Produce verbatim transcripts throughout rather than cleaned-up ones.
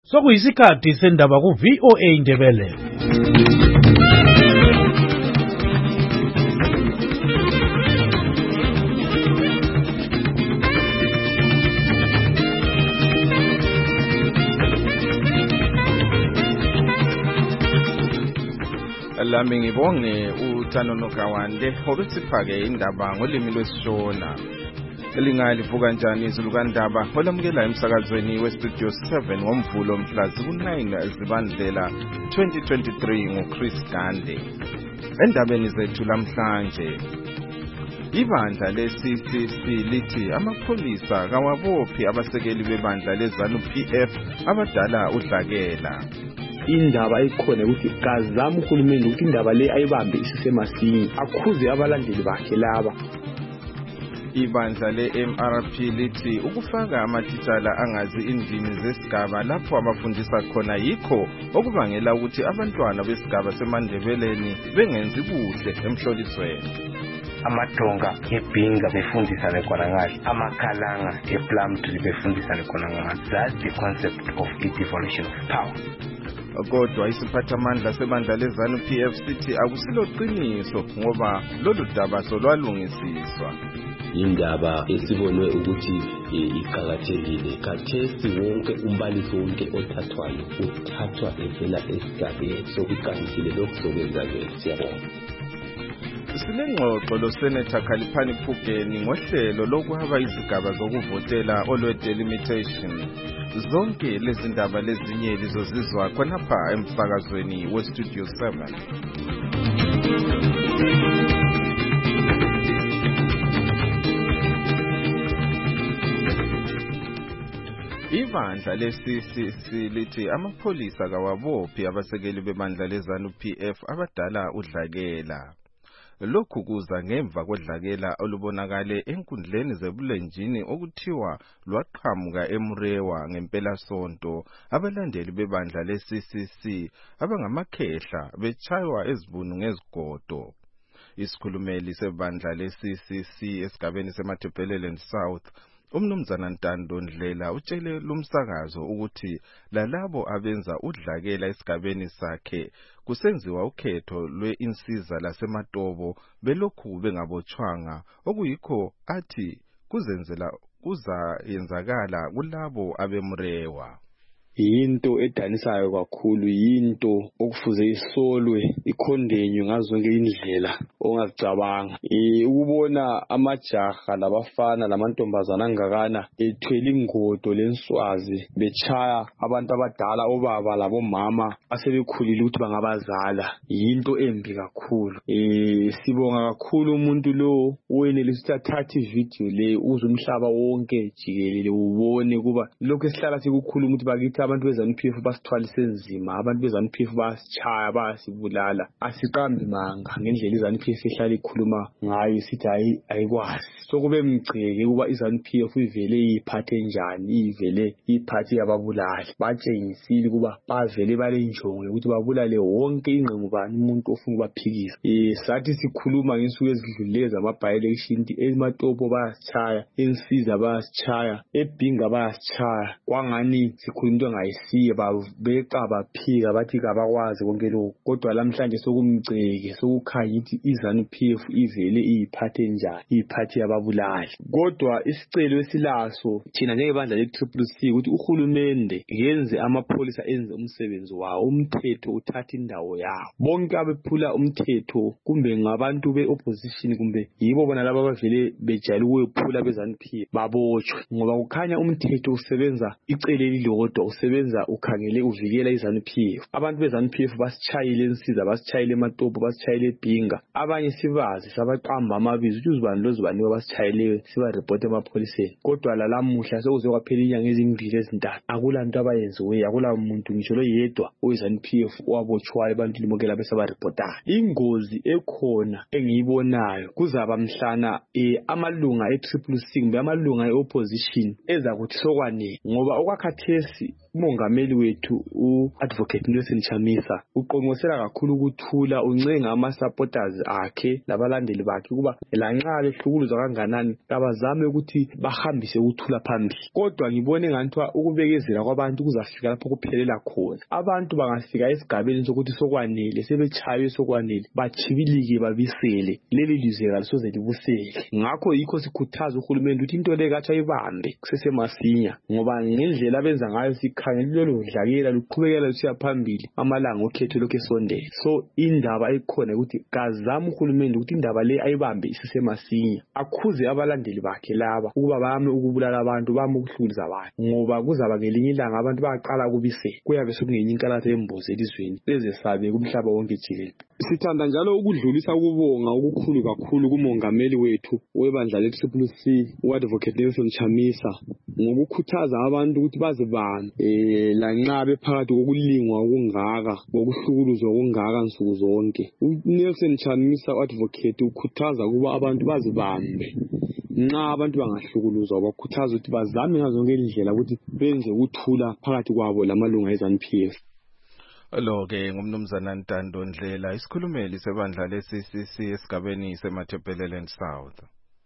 Sokuyisikhathi sendaba ku V O A Indebele. Lami ngibonge uThanono Kawande obesiphake indaba ngolimi lwesiShona. Elingalivuka njani izulu kaNdaba olamukela emsakazweni weStudio seven ngomvulo mhla ku-nine zibandlela twenty twenty-three nguChris Gande. Endabeni zethu lamhlanje, ibandla le-C C C lithi amapholisa kawabophi abasekeli bebandla le-ZANU P F abadala udlakela. Indaba ikhona ukuthi kazama uhulumeni ukuthi indaba le ayibambe isisemasinya akhuze abalandeli bakhe laba. Ibandla le-M R P lithi ukufaka amatitshala angazi indimi zesigaba lapho abafundisa khona yikho okubangela ukuthi abantwana besigaba seMandebeleni bengenzi kuhle emhlolisweni. Amadonga eBhinga befundisa nekhona ngahle, amakhalanga ePlumtree befundisa nekhona ngahle. That's the concept of the devolution of power. Kodwa isiphathamandla sebandla le-ZANU P F sithi akusilo qiniso ngoba lolu daba solwalungisiswa. Indaba esibonwe ukuthi iqhakathekile kathesi wonke umbalisi wonke othathwayo uthathwa evela esigabeni sokuqalisile lokho sokwenzakele. Siyabonga. Sinengxoxo loSenator Khaliphani Phugeni ngohlelo lokuhaba izigaba zokuvotela olwe-delimitation. Zonke lezi ndaba lezinye lizozizwa khonapha emsakazweni weStudio seven. Ibandla le-C C C lithi amapholisa kawabophi abasekeli bebandla le-ZANU P F abadala udlakela. Lokhu kuza ngemva kodlakela olubonakale enkundleni zebulenjini okuthiwa lwaqhamuka eMurewa ngempela sonto, abalandeli bebandla le-C C C abangamakhehla bechaywa ezibunu ngezigodo. Isikhulumeli sebandla le-C C C esigabeni seMatabeleland South, uMnumzana Ntando Ndlela utshele lumsakazo ukuthi lalabo abenza udlakela esigabeni sakhe kusenziwa ukhetho lwe-insiza laseMatobo belokhu bengabotshwanga, okuyikho athi kuzenzela kuzayenzakala kulabo abeMurewa. Yinto edanisayo kakhulu, yinto okufuze isolwe ikhondenywe ngazonke indlela ongazicabanga. Eh ukubona amajaha labafana lamantombazana angakana ethwele ingodo lenswazi bechaya abantu abadala, obaba labomama asebekhulile ukuthi bangabazala, yinto embi kakhulu. Eh sibonga kakhulu umuntu lo owenelisa ukuthatha ivideo le uzumhlaba wonke jikelele ubone kuba lokho esihlala sikukhuluma ukuthi bakithi abantu bezanu P F basithwalise nzima, abantu bezanu P F basichaya basibulala. Asiqambi manga ngendlela izanu P F ehlala ikhuluma ngayo sithi hayi ayikwazi. Sokube mgceke kuba izanu P F ivele iphathe njani, ivele iphathe yababulali. Batshengisile kuba bavele balenjongo ukuthi babulale wonke ingqemubani umuntu ofuna ukubaphikisa. Eh sathi sikhuluma ngesuku ezidlulile zama-by-election eMatopo bayasichaya, eNsiza bayasichaya, eBhinga bayasichaya. Kwangani sikhuluma into ngayisiye babeqa baphika bathi kabakwazi konke lokho. Kodwa lamhlanje sokumgceke sokukhanya ukuthi izanu P F ivele iphathe njani, iphathe yababulali. Kodwa isicelo esilaso thina njengebandla le-Triple C ukuthi uhulumende yenze amapholisa enze umsebenzi wawo, umthetho uthatha indawo yawo. Bonke abephula umthetho kumbe ngabantu be-opposition kumbe yibo bona laba bavele bejayele ukuphula bezanu P F babotshwe, ngoba kukhanya umthetho usebenza icele lilodwa, usebenza ukhangele uvikela izanu P F. Abantu bezanu P F basichayile eNsiza, basichayile eMatopo, basichayile eBhinga. Abanye sibazi sabaqamba amabizo ukuthi uzibani lozibani basichayile siba report emapholiseni. Kodwa lalamuhla sekuze kwaphela inyanga ezimbili ezintathu akulanto abayenziwe, akula muntu ngisho lo yedwa owezanu P F owabotshwayo abantu limokela besaba reportayo. Ingozi ekhona engiyibonayo kuzaba mhlana eh amalunga e-Triple C kumbe amalunga e-opposition ezakuthi sokwane, ngoba okwakhathesi umongameli wethu u-Advocate Nelson Chamisa uqonqosela kakhulu ukuthula, uncenga ama-supporters akhe labalandeli bakhe ukuba lanxa behlukuluzwa kanganani kabazame ukuthi bahambise ukuthula phambili. Kodwa ngibone nganthiwa ukubekezela kwabantu kuzafika lapho kuphelela khona. Abantu bangafika esigabeni sokuthi sokwanele, sebechaywe sokwanele, bachibilike babisele, leli lizwe kalisoze libusele. Ngakho yikho sikhuthaza uhulumende ukuthi into le kathi ayibambe kusesemasinya, ngoba ngendlela abenza ngayo sikhangela lelo dlakela luqhubekela lusiya phambili, amalanga okhetho lokho esondela. So indaba ekhona ukuthi kazama uhulumende ukuthi indaba le ayibambe isesemasinya, akhuze abalandeli bakhe laba ukuba bame ukubulala abantu, bame ukuhluluza abantu, ngoba kuzaba ngelinye ilanga abantu baqala kubise, kuyabe sokungenye inkalatho yembuzi elizweni ezesabe kumhlaba wonke jikelele. Sithanda njalo ukudlulisa ukubonga okukhulu kakhulu kumongameli wethu webandla lethu P C u-Advocate Nelson Chamisa ngokukhuthaza abantu ukuthi bazibambe eh lanxa bephakathi kokulingwa okungaka, kokuhlukuluzwa okungaka nsuku zonke. uNelson Chamisa u-Advocate ukhuthaza ukuba abantu bazibambe nxa abantu bangahlukuluzwa, bakhuthaza ukuthi bazame ngazo zonke indlela ukuthi benze ukuthula phakathi kwabo lamalunga e-ZANU P F. Lo-ke ngumnumzana Ntando Ndlela, isikhulumeli sebandla le-C C C esigabeni seMatabeleland South.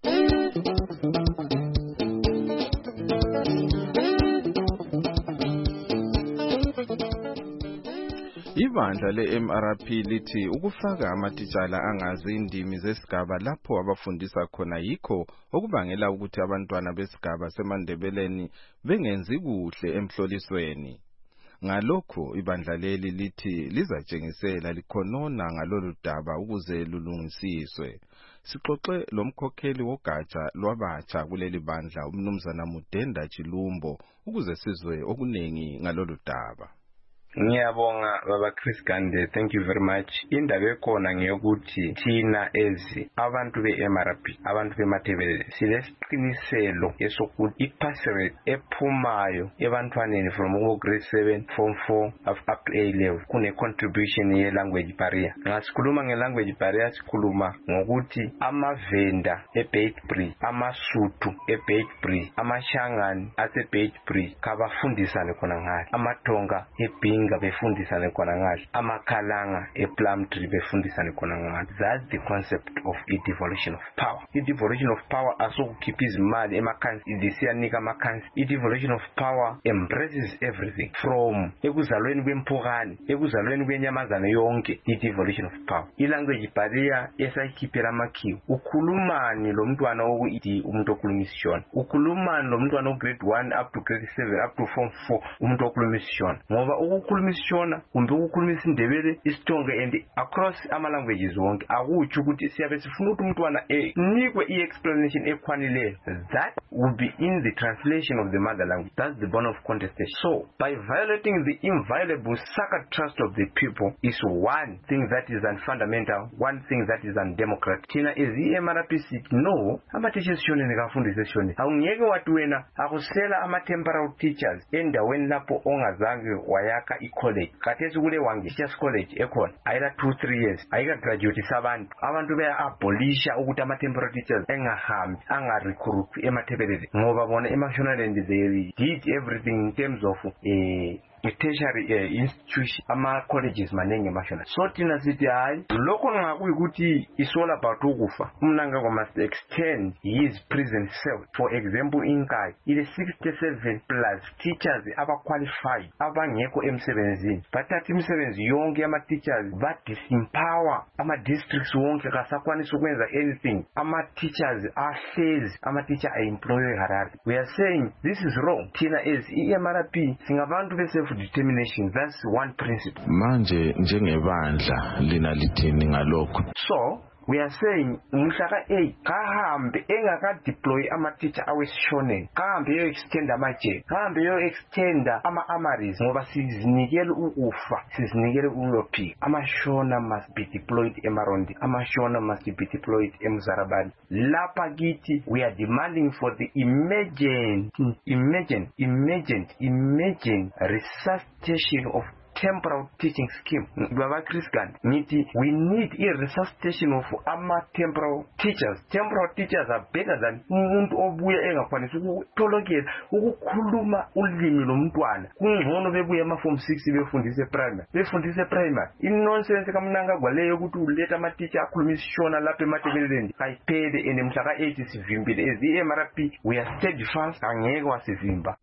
Ibandla le-M R P lithi ukufaka amatitshala angazi indimi zesigaba lapho abafundisa khona yikho okubangela ukuthi abantwana besigaba seMandebeleni bengenzi kuhle emhlolisweni. Ngalokho ibandla leli lithi lizatshengisela likhonona ngalolu daba ukuze lulungisiswe. Sixoxe lomkhokheli wogatsha lwabatsha kuleli bandla umnumzana Mudenda Chilumbo ukuze sizwe okunengi ngalolu daba. Ngiyabonga baba Chris Gande, thank you very much. Indaba ekhona ngeyokuthi thina ezi abantu be-M R P, abantu beMatabele, silesiqiniselo esokuthi i-pass rate ephumayo ebantwaneni from grade seven, form four up to A level kune contribution ye-language barrier. Ngasikhuluma nge-language barrier, sikhuluma ngokuthi amavenda e-Beitbridge, amasutu e-Beitbridge, amashangani ase-Beitbridge kabafundisane khona ngale, amatonga e-Binga befundisane khona ngale, amakhalanga e-Plumtree befundisane khona ngale. That's the concept of i-devolution of power. I-devolution of power asokukhipha izimali emakhansi idisiyanika amakhansi. I-devolution of power embraces everything from ekuzalweni kwempukane, ekuzalweni kwenyamazana yonke. I-devolution of power, i-language barrier esayikhiphela amakhiwo. Ukhulumani lo mntwana okuthi umuntu okhuluma isishona, ukhulumani lo mntwana o-grade one up to grade seven up to form four umuntu okhuluma isishona, ngoba ukukhuluma isishona kumbe ukukhuluma isindebele, isitonga and across ama languages wonke akutsho ukuthi siyabe sifuna ukuthi umntwana enikwe i-explanation ekhwanileyo. That would be in the translation of the mother language. That's the bone of contestation. So by violating the inviolable sacred trust of the people is one thing that is unfundamental, one thing that is undemocratic. Thina is i-M R P C no ama-teachers shone nekafundisa shone. Awungeke wathi wena akusela ama-temporary teachers endaweni lapho ongazange wayaka i-college. Kathesi kule wange teachers college ekhona ayila two three years ayika graduate sabantu abantu beya abolisha ukuthi ama-temporary teachers engahambi anga-recruit eMatabele ngoba bona eMashonaland they did everything in terms of eh tertiary uh, institution ama colleges manenge mashona. So thina sithi hayi lokho ngakuyikuthi is all about ukufa. Umnanga must extend his present self. For example in Kai ile sixty-seven plus teachers aba qualified abangekho emsebenzini, bathatha imisebenzi yonke ama teachers ba disempower ama districts wonke kasakwanisa ukwenza anything. Ama teachers ahlezi, ama teacher are employed Harare. We are saying this is wrong. Thina as I M R P singabantu bese determination. That's one principle. Manje njengebandla lina lithini ngalokho? So we are saying umhlaka eight kahambe engaka deploy ama teacher awesishoneni, kahambe yo extend amaje, kahambe yo extend ama amaries ngoba sizinikele ukufa, sizinikele ukuyophika. Amashona must be deployed eMarondi, amashona must be deployed eMzarabani. Lapha kithi we are demanding for the emergent emergent emergent emergent resuscitation of temporal teaching scheme. Baba Chris Gandhi, niti we need a resuscitation of ama temporal teachers. Temporal teachers are better than umuntu obuya engakwanisi ukutolokela ukukhuluma ulimi lomntwana. Kungcono bebuya ama form six befundise primary. Befundise primary. In nonsense kamnanga gwaleyo ukuthi uletha ama teacher akhuluma isishona lapha ematekeleni. Kayiphele enemhla ka eight sivimbile. Ezi M R P we are steadfast angeke wasivimba.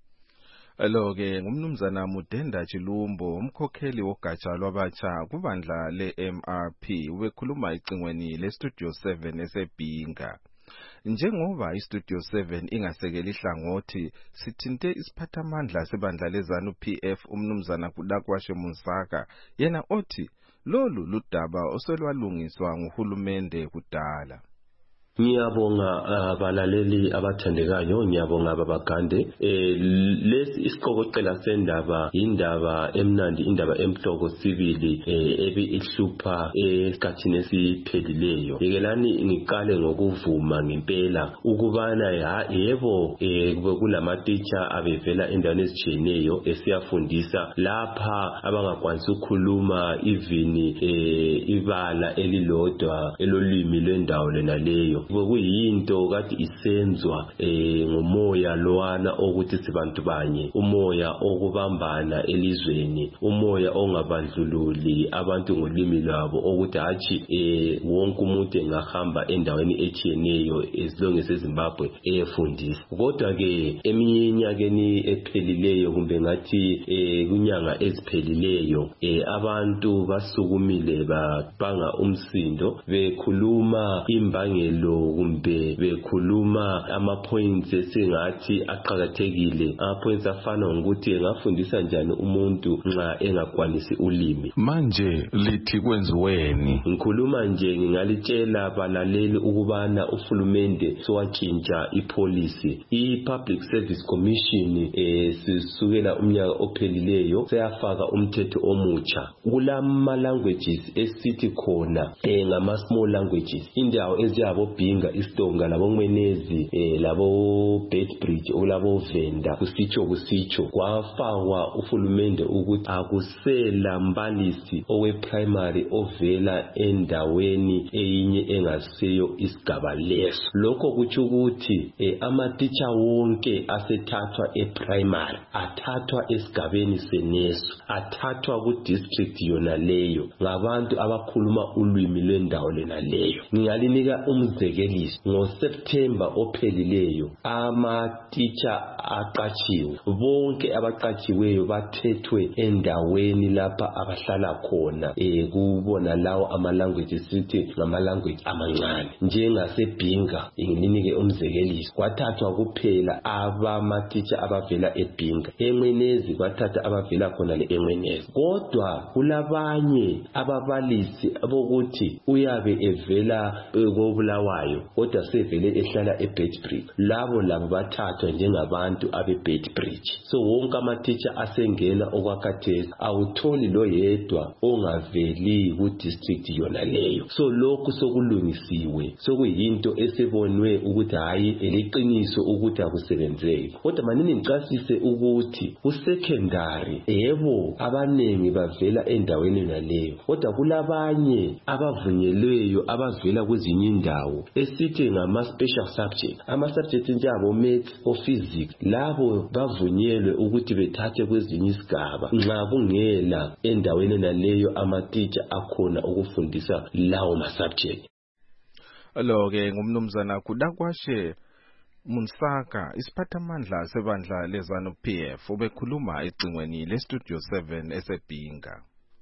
Aloke ngumnumzana Mudenda Chilumbo umkhokheli wogatsha lwabatsha kubandla le-M R P ubekhuluma icingweni le-Studio seven esebhinga. Njengoba iStudio seven ingasekeli ihlangothi sithinte isiphathamandla sebandla leZANU P F umnumzana Kudakwashe Munsaka yena othi lolu ludaba oselwalungiswa nguhulumende kudala. Ngiyabonga abalaleli abathandekayo, ngiyabonga babagande. Eh lesi isiqokoqela sendaba indaba emnandi, indaba emhloko sibili eh ebi ihlupha esikhathini esiphelileyo. Yekelani ngiqale ngokuvuma ngempela ukubana yebo eh kube kulama teacher abevela endaweni ezitshiyeneyo esiyafundisa lapha abangakwanisi ukukhuluma even eh ibala elilodwa elolimi lwendawo lena leyo. Kuyinto kade isenzwa eh ngomoya lowana okuthi sibantu banye, umoya okubambana elizweni, umoya ongabandlululi abantu ngolimi lwabo ukuthi hathi eh wonke umuntu engahamba endaweni etshiyeneyo esilonge seZimbabwe eyefundisa. Kodwa ke eminye inyakeni ephelileyo kumbe ngathi eh kunyanga eziphelileyo eh abantu basukumile babanga umsindo bekhuluma imbangelo kumbe bekhuluma ama points esingathi aqhakathekile, ama points afana ngokuthi engafundisa njani umuntu nxa engakwanisi ulimi. Manje lithi kwenziweni? Ngikhuluma nje ngingalitshela balaleli ukubana uhulumende sowatshintsha ipolicy. I-Public Service Commission eh sisukela umnyaka ophelileyo seyafaka umthetho omutsha. Kulama languages esithi khona eh ngama small languages. Indawo eziyabo Binga Istonga labo Mwenezi eh labo Bedbridge olabo Venda kusitsho kusitsho kwafakwa uhulumende ukuthi akusela mbalisi owe primary ovela endaweni eyinye engaseyo isigaba leso. Lokho kuthi ukuthi eh, ama teacher wonke asethathwa e-primary athathwa esigabeni seneso, athathwa ku district yona leyo ngabantu abakhuluma ulwimi lwendawo lena leyo. Ngingalinika umzekeliso ngo September ophelileyo ama teacher aqatshiwe bonke abaqatshiweyo bathethwe endaweni lapha abahlala khona eh kubona lawo ama languages sithi ngama language amancane njengasebhinga. Ngininike umzekeliso kwathathwa kuphela abama teacher abavela eBhinga, eMwenezi kwathatha abavela khona le eMwenezi. Kodwa kulabanye ababalisi abokuthi uyabe evela kobulawayo kodwa sevele ehlala eBedbridge, labo labo bathathwa njengabantu abeBedbridge. So wonke ama teacher asengena okwakhathesi awutholi lo yedwa ongaveli ku district yona leyo. So lokhu sokulungisiwe, sokuyinto esebonwe ukuthi hayi eliqiniso ukuthi akusebenzeki. Kodwa manini ngicasise ukuthi ku secondary yebo abanengi bavela endaweni naleyo, kodwa kulabanye abavunyelweyo abavela kwezinye indawo esithi ngama special subject, ama subject njabo maths o physics, labo bavunyelwe ukuthi bethathe kwezinye isigaba nxa kungela endaweni naleyo ama teacher akhona ukufundisa lawo ma subject. Aloke ngumnumzana Kudakwashe Munsaka isiphathamandla sebandla leZANU P F ubekhuluma ecingweni le-Studio seven esebhinga.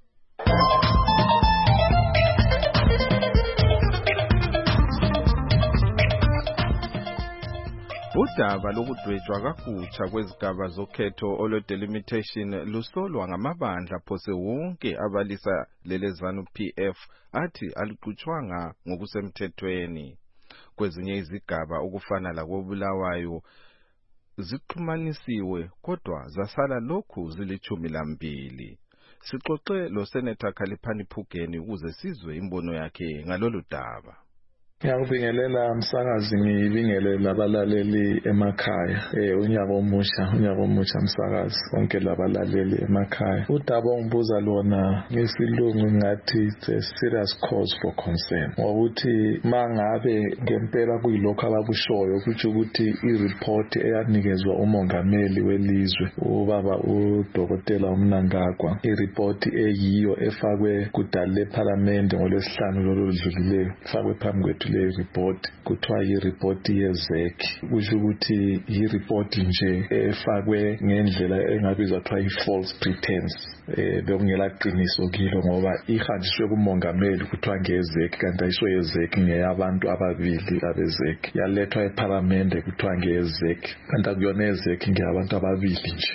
Udaba lokudwetshwa kakutsha kwezigaba zokhetho olwe delimitation lusolwa ngamabandla phose wonke abalisa lele ZANU P F athi aluqhutshwanga ngokusemthethweni. Kwezinye izigaba ukufana lakobulawayo zixhumanisiwe kodwa zasala lokhu zilichumi lambili. Sixoxe lo Senator Khaliphani Phugeni ukuze sizwe imbono yakhe ngalolu daba. Ngiyakubingelela msakazi, ngibingelela abalaleli emakhaya. Eh unyaka omusha, unyaka omusha msakazi, bonke labalaleli emakhaya. Udaba ongibuza lona ngesilungu ngathi it's a serious cause for concern. Ngokuthi mangabe ngempela kuyilokho abakushoyo ukuthi ukuthi i-report eyanikezwa umongameli welizwe ubaba uDokotela uMnangagwa, i-report eyiyo efakwe kudala leParliament ngolwesihlanu loludlulileyo, ifakwe phambi kwethu le report kuthiwa yi-report ye-Z E C, kusho ukuthi yi-report nje efakwe ngendlela engabizwa kuthiwa yi-false pretense. Eh bekungela qiniso kilo ngoba ihanjiswe kumongameli kuthiwa ngeze E C kanti ayisho ye-Z E C ngeyabantu ababili abe-Z E C, yalethwa eParliament kuthiwa ngeze E C kanti akuyona ye-Z E C ngeyabantu ababili nje.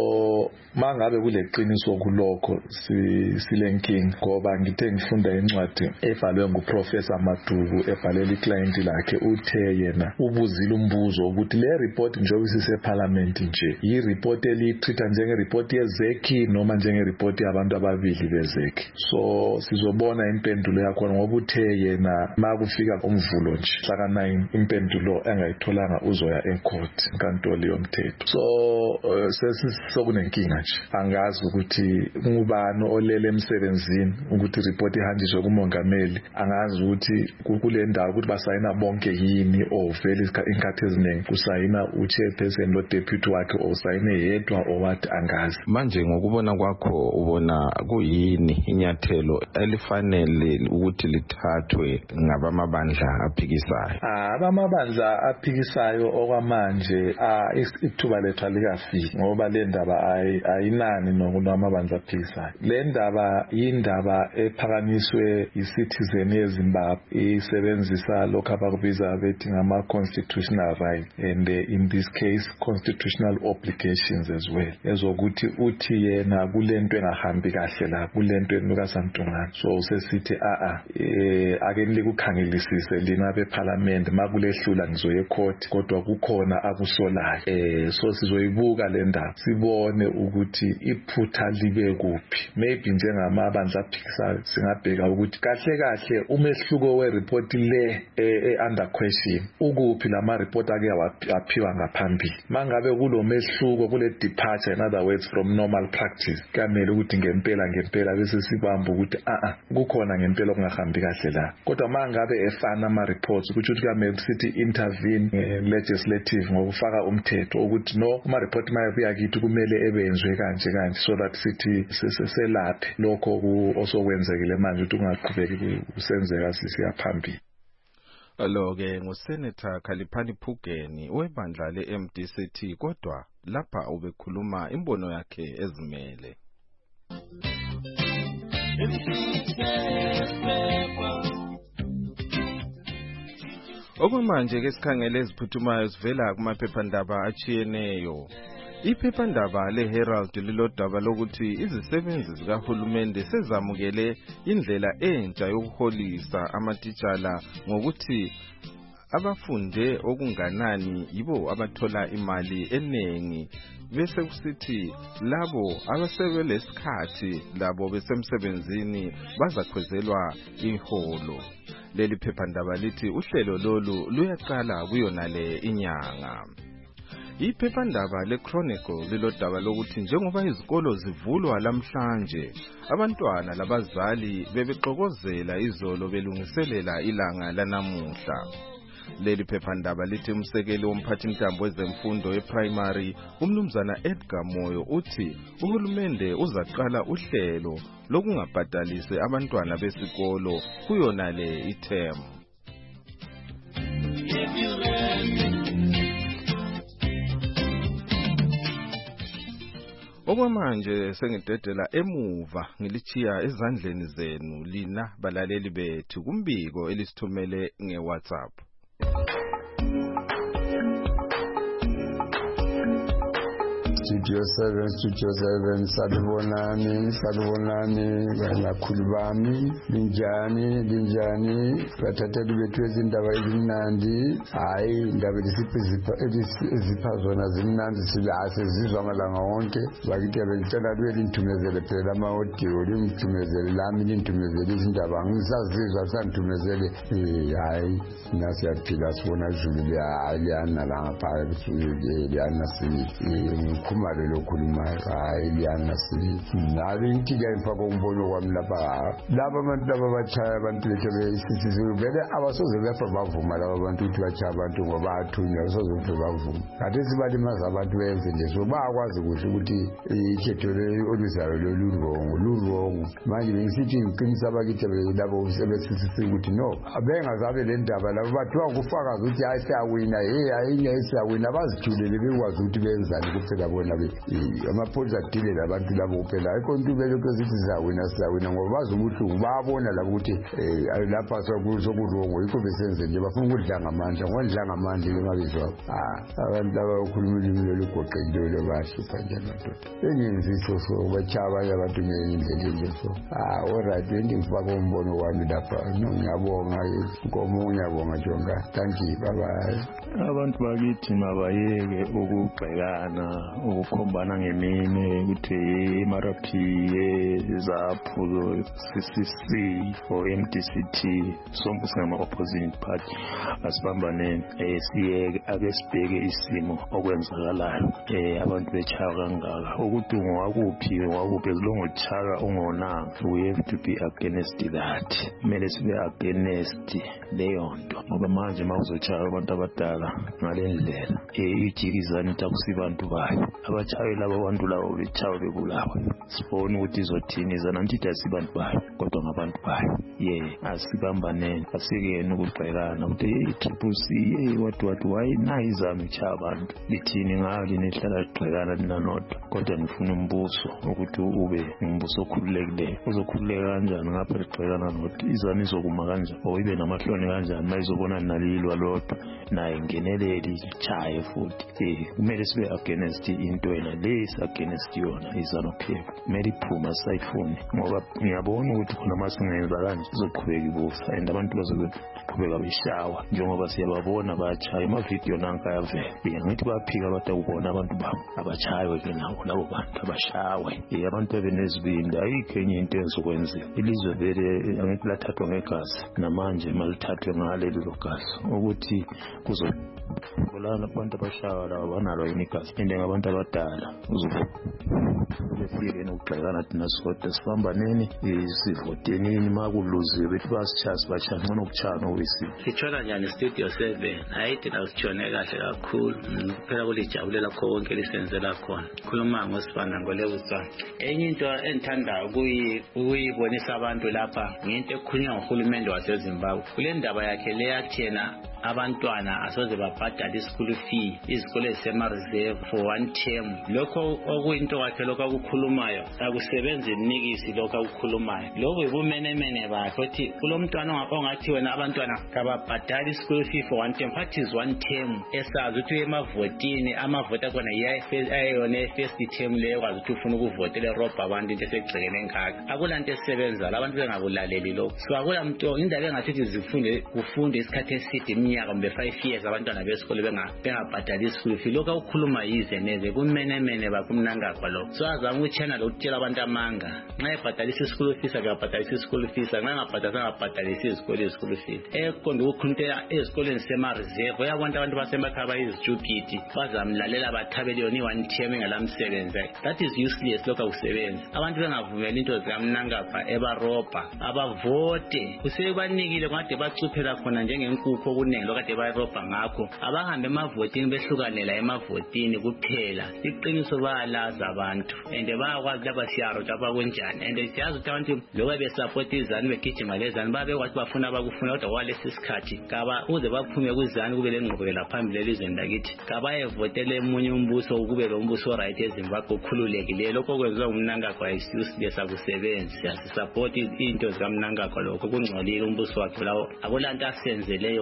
So mangabe kule qiniso kulokho silenkinga ngoba ngithe ngifunda incwadi ebhalwe nguProfessor Maduku ebhalela iclient lakhe, uthe yena ubuzile umbuzo ukuthi le report njengoba isiseParliament nje yi report elitreata njenge report ye-Z E C noma njenge report yabantu ababili be-Z E C. So sizobona impendulo yakho ngoba uthe yena makufika umvulo nje hlaka nine impendulo engayitholanga uzoya ecourt enkantolo yomthetho. So uh, sesisokunenkinga nje, angazi ukuthi ngubani olele emsebenzini ukuthi report ihanjiswe kumongameli, angazi ukuthi kule ndawo ukuthi basayina bonke yini o vele isikhathi eziningi kusayina u-chairperson lo-deputy wakhe o sayine yedwa o what, angazi. Manje ngokubona kwakho ubona kuyini inyathelo elifanele ukuthi lithathwe ngabamabandla aphikisayo? Ah abamabandla aphikisayo okwamanje ah ithuba lethu alikafiki ngoba le ndaba ayinani nokunamabandla aphikisayo. Le ndaba yindaba ephakanyiswe i-citizen yeZimbabwe isebenzisa lokho abakubiza bethi ngama constitutional rights and uh, in this case constitutional obligations as well, ezokuthi uthi yena kulento engahambi kahle la kulento enukaSantungane. So usesithi a a eh ake nilikukhangelisise lina beParliament makulehlula ngizoye ecourt kodwa kukhona akusolayo. Eh so sizoyibuka le ndaba sibone ukuthi iphutha libe kuphi. Maybe njengamabandla aphikisayo singabheka ukuthi kahle kahle umehluko we-report le e under question ukuphi lama report ake aphiwa ngaphambili. Mangabe kulo mehluko kule departure, in other words from normal practice, kamele ukuthi ngempela ngempela bese sibamba ukuthi a a kukhona ngempela okungahambi kahle la. Kodwa mangabe efana ama reports ukuthi ukuthi kamele sithi intervene eh, legislative ngokufaka umthetho ukuthi no ama report mayabuya kithi kumele ebenzwe kanje kanje so that sithi seselaphe lokho osokwenzekile manje ukuthi ungaqhubeki usenzeka sisiya phambili. Aloke nguSenator Khaliphani Phugeni webandla le-M D C T kodwa lapha ubekhuluma imbono yakhe ezimele. Okwamanje ke sikhangele eziphuthumayo sivela kumaphephandaba achiyeneyo. Iphephandaba leHerald lilodaba lokuthi izisebenzi zikahulumende sezamukele indlela entsha yokuholisa amatitshala ngokuthi abafunde okunganani yibo abathola imali enengi, bese kusithi labo abasebelesikhathi labo besemsebenzini bazakhwezelwa iholo. Leli phephandaba lithi uhlelo lolu luyaqala kuyonale inyanga. Iphephandaba leChronicle lilodaba lokuthi njengoba izikolo zivulwa lamhlanje abantwana labazali bebexokozela izolo belungiselela ilanga lanamuhla. Leli phephandaba lithi umsekeli womphathintambo wezemfundo eprimary umnumzana Edgar Moyo uthi uhulumende uzaqala uhlelo lokungabhadalise abantwana besikolo kuyonale ithemu. Okwamanje sengidedela emuva ngilichiya ezandleni zenu lina balaleli bethu kumbiko elisithumele ngeWhatsApp. Studio seven, Studio seven, salibonani, salibonani, banakhulu bami, linjani, linjani, bathatheli bethu ezindaba ezimnandi, hayi indaba ezipha zona zimnandi silase zizwa malanga wonke, bakithi bengicela libe linthumezele phela ama-audio, linthumezele lami linthumezele izindaba, ngisazizwa sanithumezele, hayi nasiyaphila sibona izulu liyana la ngapha liyana ngikhumalo lokhulumayo, hayi liyana nabe inkinga ngifaka umbono kwami lapha laba abantu laba bachaya abantu bethu besisithi vele abasoze befa bavuma laba bantu ukuthi bachaya abantu ngoba athunywa abasoze befa bavuma kade sibalimaza abantu benze nje so bayakwazi kuhle ukuthi ikhetho oluzayo lolurongo lurongo manje bengisithi ngiqinisa abakithi labo sebesisithi ukuthi no abengazabe le ndaba labo bathiwa ukufakaza ukuthi hayi siyawina hey ayinye siyawina bazithulele bekwazi ukuthi benzani kuphela bona amapholisa adile labantu labo kuphela ayikho into belokho zithi siyawina siyawina ngoba bazobuhlungu babona labo ukuthi lapha sokurongo yikho besenze nje bafuna ukudlanga amandla ngondlanga amandla lemabizwa ah abantu abakhuluma ulimi lolugoqekile bahlupha nje amadoda engenziso so bachaba abantu ngendlela nje so ah alright ngifaka umbono wami lapha ngiyabonga ngomunye ngiyabonga jonga thank you bye bye. Abantu bakithi mabayeke ukugxekana ukukhombana ngemine ukuthi iMarapi zaphuzo C C C or M D C T sonke singama opposition party asibambaneni siyeke ake sibheke isimo okwenzakalayo eh abantu bechaka kangaka ukuthi ungwakuphi wakuphi ezilongo uchaka ungonanga we have to be against that kumele sibe against leyo nto ngoba manje mawuzochaka abantu abadala ngalendlela ijikizana itakusibantu bayo abachayo labo bantu labo bechayo bebulawa sibona ukuthi izothini izana ntithi asibantu bayo kodwa ngabantu bayo ye asibambaneni asikene ukugxekana ukuthi i-Triple C hey what what why nayizama ichaya abantu lithini ngalo nehlala ligxekana linanodwa kodwa ngifuna umbuso ukuthi ube umbuso okhululekileyo uzokhululeka kanjani ngapha ligxekana nokuthi izana izokuma kanjani oyibe namahloni kanjani mayizobona nalilwa lodwa naye ngeneleli ichaye futhi eh kumele sibe against into ena lesi against yona izana phepha kumele iphuma sayifune ngoba ngiyabona ukuthi khona masingenza kanje izoqhubeka ibusa and abantu bazoqhubeka beshawa njengoba siyababona bachaya amavideo nanka yavela ngithi baphika bathi ukubona abantu babo abachayo ke nawo labo bantu abashawe eh abantu bebenezibindi ayikho enye into ezokwenza ilizwe vele angithi lathathwa ngegazi namanje malithathwe ngaleli logazi ukuthi kuzo bolana abantu abashawa laba banalo yinigazi ende ngabantu abadala uzobe befike nokugxekana thina sikodwa sibambaneni isivotenini makuluziwe bethi basichasa bachana ngcono ukuchana owesini sithola njani Studio seven ayithi la sitshone kahle kakhulu phela kulijabulela konke lisenzela khona khuluma ngosifana ngolewusana enye into engithanda ukuyibonisa abantu lapha ngento ekhunywa nguhulumende waseZimbabwe kule ndaba yakhe leyathena abantwana asoze babhadala ischool fee izikole ezisema-reserve for one term lokho okuyinto kwakhe lokho akukhulumayo akusebenzi nikisi lokho akukhulumayo lokho yibumenemene bakhe ukuthi kulo mntwana ongathi wena abantwana kababhadala ischool fee for one term that is one term esazi ukuthi emavotini amavota khona ayona e-first term leyo kwazi ukuthi ufuna ukuvotela robha abantu into esegxekene ngakho akulanto esebenzayo abantu bengakulaleli lokho so akulanto indaba engathi zifunde kufunde isikhathi eside iminyaka mbe five years abantwana besikole bengabhadali ischool fee lokho ukukhuluma yize neze kumenemene bakumnangagwa lokho so azama ukuchannel ukutshela abantu amanga nxa ebhadalisa ischool fees akabhadalisa ischool fees nxa ngabhadalisa ngabhadalisa izikole ischool fees ekonde ukukhunta ezikoleni sema-reserve uyabona abantu basemakhaya bayizitupid bazamlalela bathabele yona i-one term engelamsebenzi that is useless lokho akusebenzi abantu bengavumela into zikamnangagwa ebarobha abavote kusebanikile kade bacuphela khona njengenkukhu okuningi lokade bayirobha ngakho abahambe emavotini behlukanela emavotini kuphela iqiniso bayalaza abantu and bayakwazi laba siyarota abakunjani and siyazi ukuthi abantu lokho besupport izani begijima lezani babekwathi bafuna abakufuna kodwa kwalesi sikhathi kaba uze baphume kuzani kube lengqubekela phambili elizweni lakithi kabayevotele emunye umbuso ukube lo mbuso right eZimbabwe ukhululekileyo lokho kwenziwa ngumnangagwa useless akusebenzi siyasupport into zikamnangagwa lokho kungcolile umbuso wakhe lawo akulanto asenzele yona vele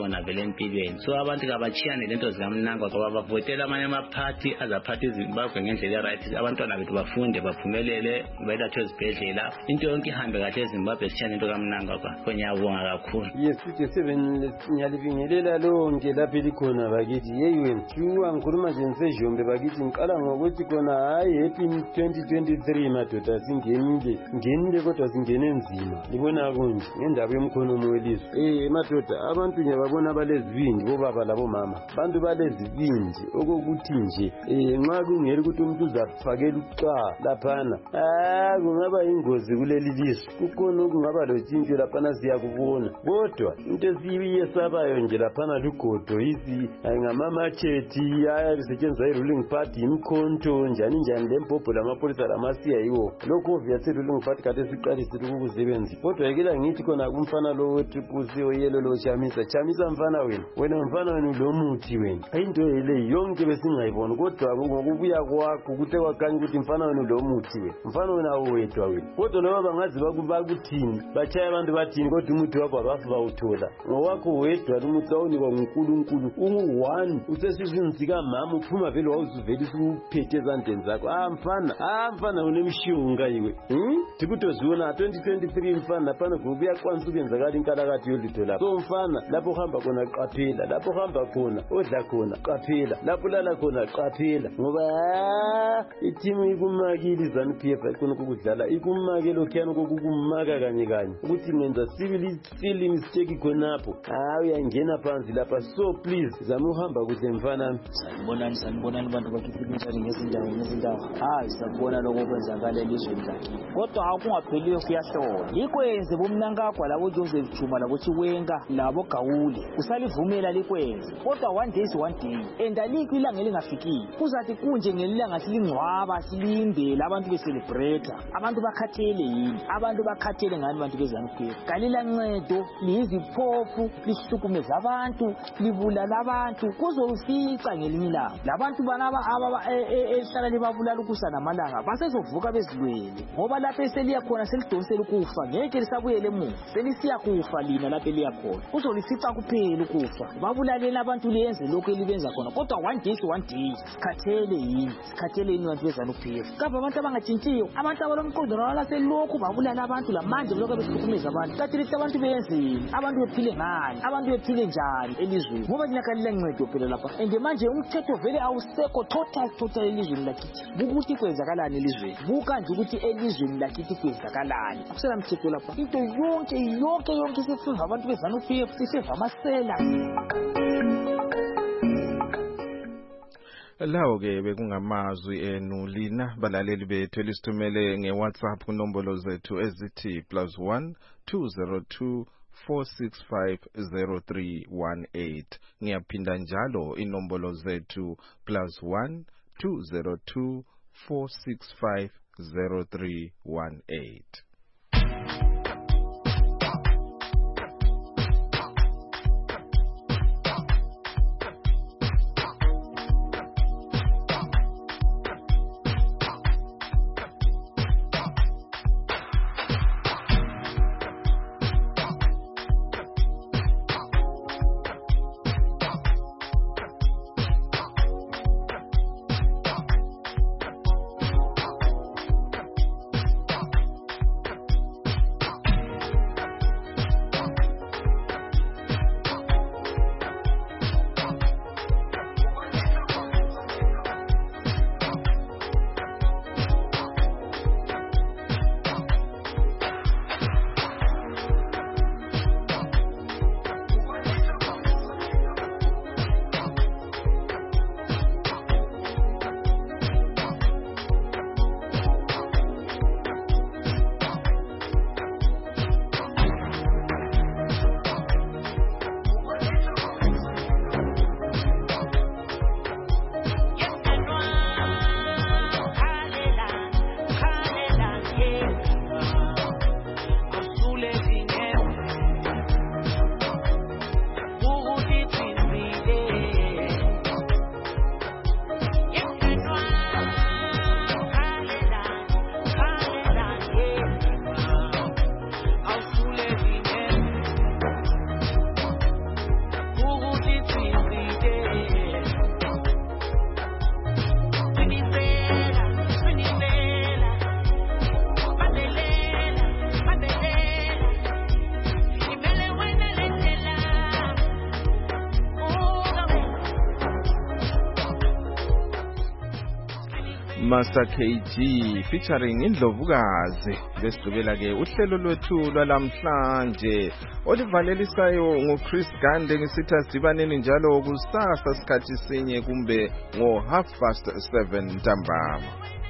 empilweni. So abantu kabachiyane lento zikamnangagwa ngoba bavotela amanye amaphathi azaphatha iZimbabwe ngendlela right. Abantwana bethu bafunde baphumelele belatshwe ezibhedlela. Into yonke ihambe kahle eZimbabwe sithiyane into kamnangagwa. Ngiyabonga kakhulu. Yes, Studio seven ngiyalibingelela lonke lapha likhona bakithi. Hey wena, shuwa ngikhuluma nje ngisejombe bakithi ngiqala ngokuthi khona hayi happy twenty twenty-three madoda singenile. Ngenile kodwa singene nzima. Libona kunje ngendaba yomkhonomo welizwe. Eh madoda abantu nyababona balezibindi bobaba labo mama. Bantu balezibindi okokuthi nje eh nxa kungeli ukuthi umuntu uzafakela uqa laphana. Ah kungaba ingozi kuleli lizwe. Kukhona okungaba lotshintsho laphana siyakubona. Kodwa into esiyiyesabayo nje laphana lugodo izi ngamamachethi ayasetshenziswa i-ruling party imkhonto njani njani lempobho lamapolisa lamasiya yiwo. Lokho obviously ruling party kade siqalisile ukukusebenza. Kodwa yekela ngithi khona kumfana lo wetriple C oyelo lo Chamisa. Chamisa mfana wena. Wena mfana wena lo muthi wena. Into ile yonke besingayibona kodwa ngokubuya kwakho ukuthi kwakhanya ukuthi mfana wena lo muthi wena. Mfana wena awedwa wena. Kodwa laba bangazi bakuthini bachaya abantu bathini kodwa umuthi wakho abafu bawuthola. Ngowakho wedwa umuthi awunikwa nguNkulunkulu ungu-one usesizini sikamama uphuma vele wawuzuvela usuphethe ezandleni zakho. Ah mfana, ah mfana unemshiyunga iwe. Hmm? Tikutoziona twenty twenty-three mfana laphana kubuya kwanisa ukuyenzakala inkalakatho yolutho lapho. So mfana lapho uhamba khona qaphela, lapho uhamba khona odla khona qaphela, lapho lala khona qaphela ngoba iteam ikumakile iZANU P F ikhona ukudlala ikumake lokhiyana kokukumaka kanye kanye ukuthi ngenza civil feeling mistake khonapho. Ah uyangena phansi lapha. So please zama uhamba kuhle mfana. Sanibonani sanibonani abantu bakithi ngezindawo ngezindawo. Hayi sabona lokho kwenzakala elizweni lakini. Kodwa akungapheliwe kuyahlola. Ikwenze bomnangagwa labo Joseph Chuma labo Chiwenga labo Gawule. Usalivumela likwenze. Kodwa one day is one day. And alikho ilanga elingafiki. Kuzathi kunje ngelilanga silingcwaba silinde abantu be celebrate. Abantu bakhathele yini? Abantu bakhathele ngani abantu beZANU P F? Kalila ncedo liziphofu lihlukumeza abantu libulala abantu kuzofica ngelinye ilanga. Labantu banaba aba ehlala libabulala ukusana amalanga basezovuka bezilwele ngoba lapha eseliya khona selidonsela ukufa ngeke lisabuyele emuva selisiya kufa lina lapha eliya khona kuzolifica kuphela ukufa babulalela abantu liyenze lokho elibenza khona kodwa one day one day sikhathele yini sikhathele yini abantu beZANU P F kaba abantu abangatshintshiyo abantu abalomqondo nala selokhu babulala abantu lamanje lokho besihlukumeza abantu kathi lithi abantu beyenzeni abantu bephile ngani abantu bephile njani elizweni ngoba linakalila ncedo phela lapha and manje umthetho vele awusekho total total elizweni lakithi ukuthi kwenzakalani elizweni buka nje ukuthi elizweni lakithi kwenzakalani akusela mthetho lapha into yonke yonke yonke sifunda abantu beZANU P F sifeva amasela. Lawo ke bekungamazwi enu lina balaleli bethu elisithumele ngeWhatsApp kunombolo zethu ezithi plus one two zero two four six five zero three one eight. Ngiyaphinda njalo inombolo zethu plus one two zero two four six five zero three one eight. Master K G featuring Indlovukazi. Besigqibela ke uhlelo lwethu lwalamhlanje olivalelisayo nguChris Gande ngisitha sibaneni njalo kusasa sikhathi sinye kumbe ngo half past seven ntambama.